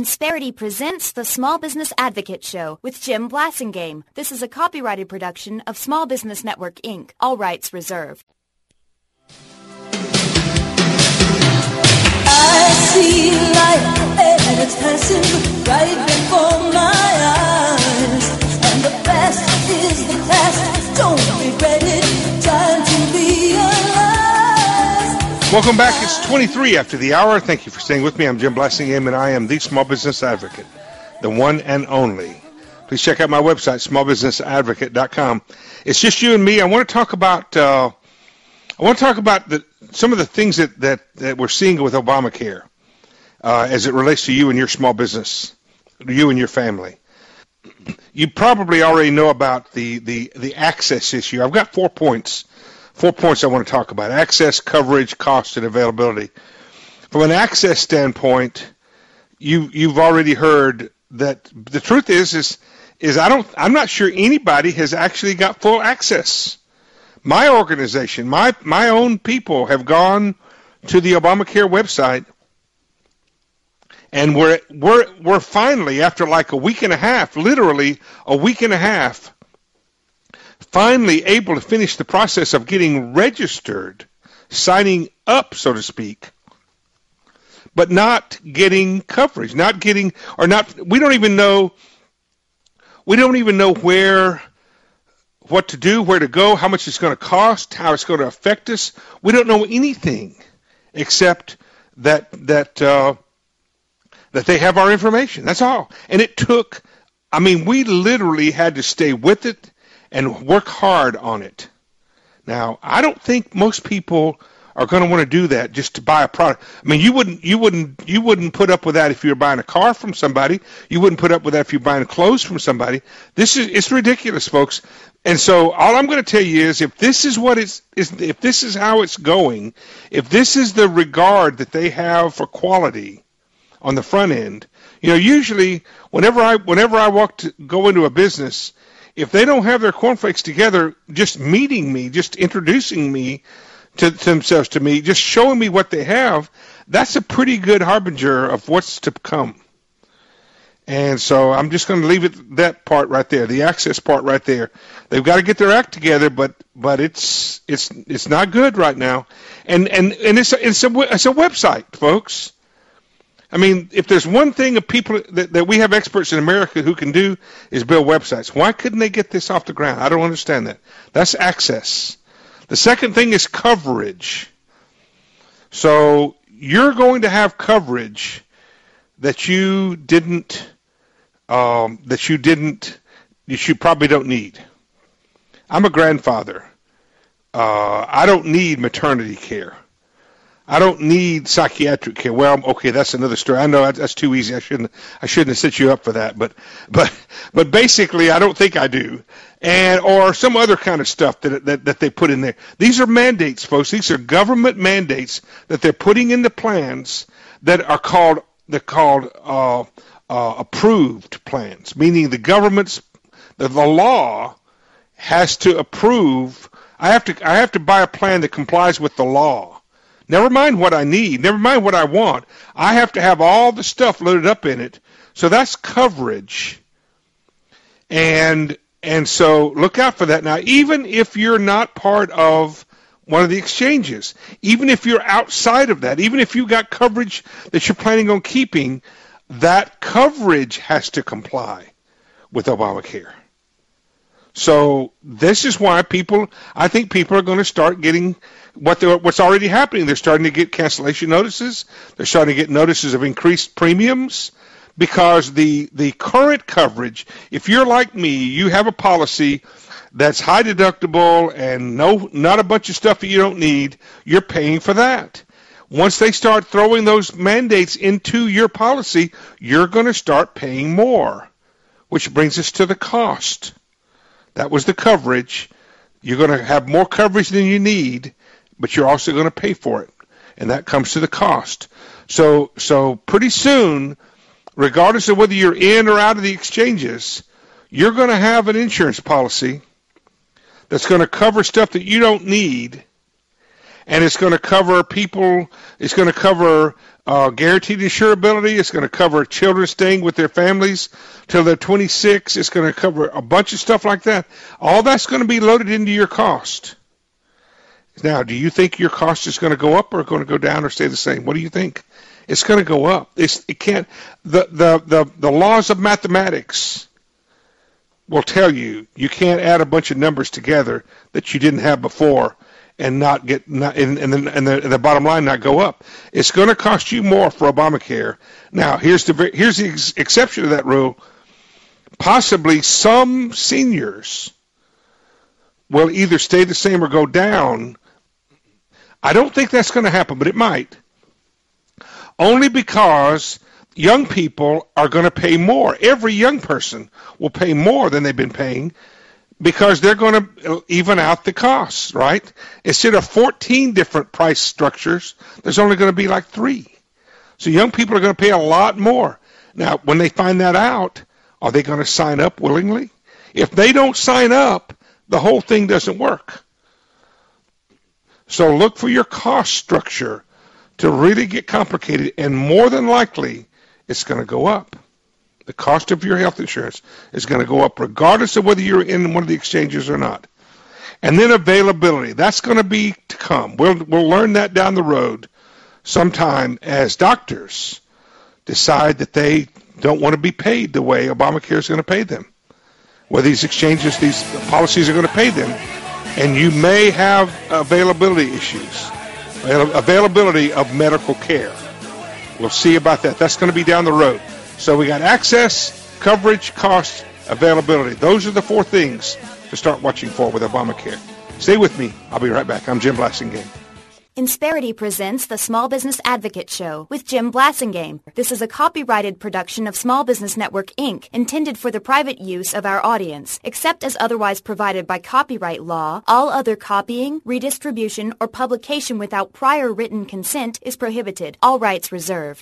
Insperity presents the Small Business Advocate Show with Jim Blasingame. This is a copyrighted production of Small Business Network, Inc. All rights reserved. I see life and it's passing right before my eyes. And the past is the past, don't regret it, time to realize. Welcome back. It's 23 after the hour. Thank you for staying with me. I'm Jim Blasingame, and I am the Small Business Advocate, the one and only. Please check out my website, smallbusinessadvocate.com. It's just you and me. I want to talk about some of the things that we're seeing with Obamacare as it relates to you and your small business, you and your family. You probably already know about the access issue. I've got 4 points I want to talk about: access, coverage, cost, and availability. From an access standpoint, you've already heard that the truth is I'm not sure anybody has actually got full access. My organization, my own people have gone to the Obamacare website, and we're finally, after like a week and a half, literally a week and a half, finally able to finish the process of getting registered, signing up, so to speak, but not getting coverage, we don't even know what to do, where to go, how much it's going to cost, how it's going to affect us. We don't know anything except that they have our information. That's all. And we literally had to stay with it and work hard on it. Now, I don't think most people are going to want to do that just to buy a product. I mean, you wouldn't put up with that if you were buying a car from somebody. You wouldn't put up with that if you're buying clothes from somebody. It's ridiculous, folks. And so all I'm going to tell you is if this is if this is how it's going, if this is the regard that they have for quality on the front end, usually whenever I go into a business, if they don't have their cornflakes together, just meeting me, just introducing me to themselves to me, just showing me what they have, that's a pretty good harbinger of what's to come. And so I'm just going to leave it that part right there, the access part right there. They've got to get their act together, but it's not good right now. And it's a website, folks. I mean, if there's one thing of people that we have experts in America who can do is build websites. Why couldn't they get this off the ground? I don't understand that. That's access. The second thing is coverage. So you're going to have coverage that you probably don't need. I'm a grandfather. I don't need maternity care. I don't need psychiatric care. Well, okay, that's another story. I know that's too easy. I shouldn't have set you up for that. But basically, I don't think I do, or some other kind of stuff that they put in there. These are mandates, folks. These are government mandates that they're putting in the plans that are called approved plans, meaning the law has to approve. I have to buy a plan that complies with the law. Never mind what I need. Never mind what I want. I have to have all the stuff loaded up in it. So that's coverage. And so look out for that. Now, even if you're not part of one of the exchanges, even if you're outside of that, even if you got coverage that you're planning on keeping, that coverage has to comply with Obamacare. So this is why I think people are going to start getting what's already happening. They're starting to get cancellation notices. They're starting to get notices of increased premiums because the current coverage, if you're like me, you have a policy that's high deductible and not a bunch of stuff that you don't need, you're paying for that. Once they start throwing those mandates into your policy, you're going to start paying more, which brings us to the cost. That was the coverage. You're going to have more coverage than you need, but you're also going to pay for it, and that comes to the cost. So pretty soon, regardless of whether you're in or out of the exchanges, you're going to have an insurance policy that's going to cover stuff that you don't need, and it's going to cover people. It's going to cover guaranteed insurability. It's going to cover children staying with their families till they're 26. It's going to cover a bunch of stuff like that. All that's going to be loaded into your cost. Now, do you think your cost is going to go up or going to go down or stay the same? What do you think? It's going to go up. It can't. The laws of mathematics will tell you can't add a bunch of numbers together that you didn't have before and not get and the bottom line not go up. It's going to cost you more for Obamacare. Now, here's the exception to that rule. Possibly some seniors will either stay the same or go down. I don't think that's going to happen, but it might. Only because young people are going to pay more. Every young person will pay more than they've been paying because they're going to even out the costs, right? Instead of 14 different price structures, there's only going to be like 3. So young people are going to pay a lot more. Now, when they find that out, are they going to sign up willingly? If they don't sign up, the whole thing doesn't work. So look for your cost structure to really get complicated, and more than likely, it's going to go up. The cost of your health insurance is going to go up regardless of whether you're in one of the exchanges or not. And then availability. That's going to be to come. We'll learn that down the road sometime as doctors decide that they don't want to be paid the way Obamacare is going to pay them. Where these exchanges, these policies are going to pay them. And you may have availability issues, availability of medical care. We'll see about that. That's going to be down the road. So we got access, coverage, cost, availability. Those are the 4 things to start watching for with Obamacare. Stay with me. I'll be right back. I'm Jim Blasingame. Insperity presents the Small Business Advocate Show with Jim Blasingame. This is a copyrighted production of Small Business Network, Inc., intended for the private use of our audience. Except as otherwise provided by copyright law, all other copying, redistribution, or publication without prior written consent is prohibited. All rights reserved.